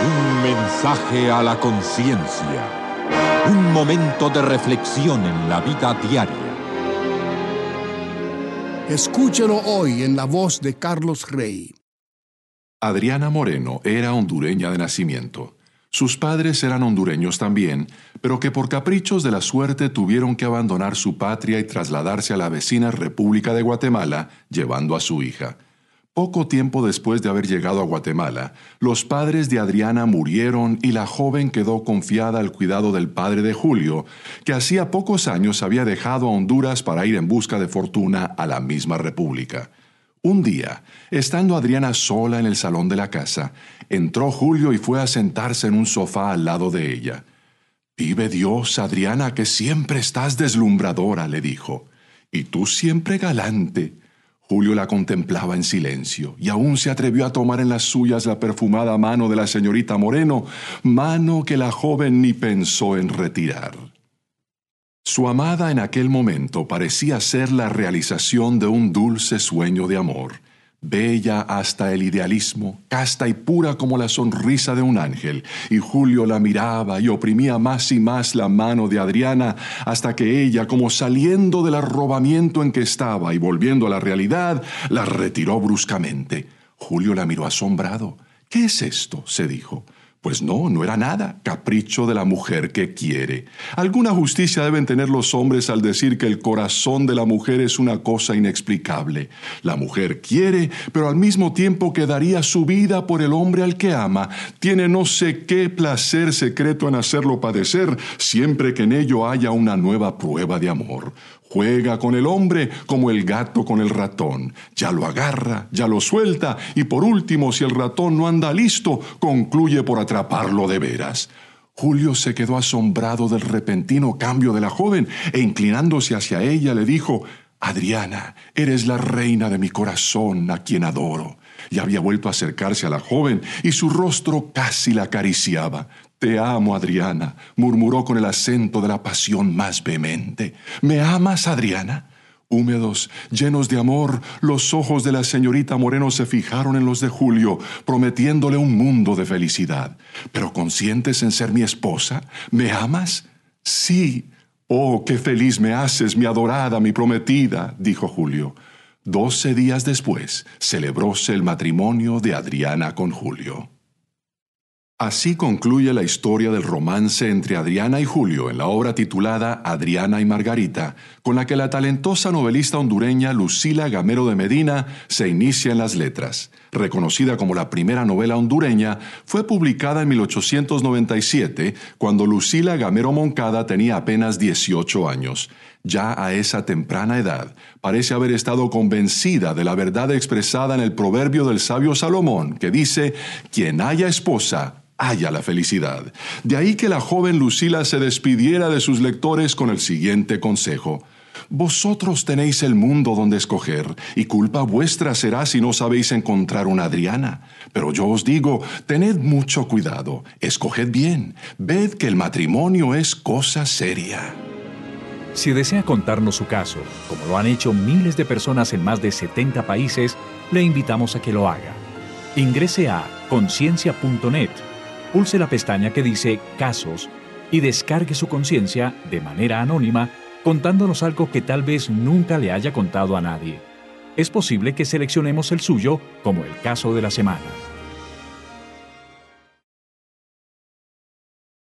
Un mensaje a la conciencia. Un momento de reflexión en la vida diaria. Escúchelo hoy en la voz de Carlos Rey. Adriana Moreno era hondureña de nacimiento. Sus padres eran hondureños también, pero que por caprichos de la suerte tuvieron que abandonar su patria y trasladarse a la vecina República de Guatemala, llevando a su hija. Poco tiempo después de haber llegado a Guatemala, los padres de Adriana murieron y la joven quedó confiada al cuidado del padre de Julio, que hacía pocos años había dejado a Honduras para ir en busca de fortuna a la misma república. Un día, estando Adriana sola en el salón de la casa, entró Julio y fue a sentarse en un sofá al lado de ella. «Vive Dios, Adriana, que siempre estás deslumbradora», le dijo, «y tú siempre galante». Julio la contemplaba en silencio y aún se atrevió a tomar en las suyas la perfumada mano de la señorita Moreno, mano que la joven ni pensó en retirar. Su amada en aquel momento parecía ser la realización de un dulce sueño de amor, bella hasta el idealismo, casta y pura como la sonrisa de un ángel, y Julio la miraba y oprimía más y más la mano de Adriana hasta que ella, como saliendo del arrobamiento en que estaba y volviendo a la realidad, la retiró bruscamente. Julio la miró asombrado. «¿Qué es esto?», se dijo. Pues no era nada, capricho de la mujer que quiere. Alguna justicia deben tener los hombres al decir que el corazón de la mujer es una cosa inexplicable. La mujer quiere, pero al mismo tiempo que daría su vida por el hombre al que ama, tiene no sé qué placer secreto en hacerlo padecer, siempre que en ello haya una nueva prueba de amor. Juega con el hombre como el gato con el ratón. Ya lo agarra, ya lo suelta y por último, si el ratón no anda listo, concluye por atraparlo de veras. Julio se quedó asombrado del repentino cambio de la joven e inclinándose hacia ella le dijo: «Adriana, eres la reina de mi corazón, a quien adoro». Y había vuelto a acercarse a la joven y su rostro casi la acariciaba. «Te amo, Adriana», murmuró con el acento de la pasión más vehemente. «¿Me amas, Adriana?» Húmedos, llenos de amor, los ojos de la señorita Moreno se fijaron en los de Julio, prometiéndole un mundo de felicidad. «¿Pero consientes en ser mi esposa? ¿Me amas?» «Sí». «Oh, qué feliz me haces, mi adorada, mi prometida», dijo Julio. 12 días después, celebróse el matrimonio de Adriana con Julio. Así concluye la historia del romance entre Adriana y Julio en la obra titulada Adriana y Margarita, con la que la talentosa novelista hondureña Lucila Gamero de Medina se inicia en las letras. Reconocida como la primera novela hondureña, fue publicada en 1897, cuando Lucila Gamero Moncada tenía apenas 18 años. Ya a esa temprana edad, parece haber estado convencida de la verdad expresada en el proverbio del sabio Salomón, que dice: «Quien haya esposa, haya la felicidad». De ahí que la joven Lucila se despidiera de sus lectores con el siguiente consejo: «Vosotros tenéis el mundo donde escoger, y culpa vuestra será si no sabéis encontrar una Adriana. Pero yo os digo, tened mucho cuidado, escoged bien, ved que el matrimonio es cosa seria». Si desea contarnos su caso, como lo han hecho miles de personas en más de 70 países, le invitamos a que lo haga. Ingrese a conciencia.net, pulse la pestaña que dice Casos y descargue su conciencia de manera anónima, contándonos algo que tal vez nunca le haya contado a nadie. Es posible que seleccionemos el suyo como el caso de la semana.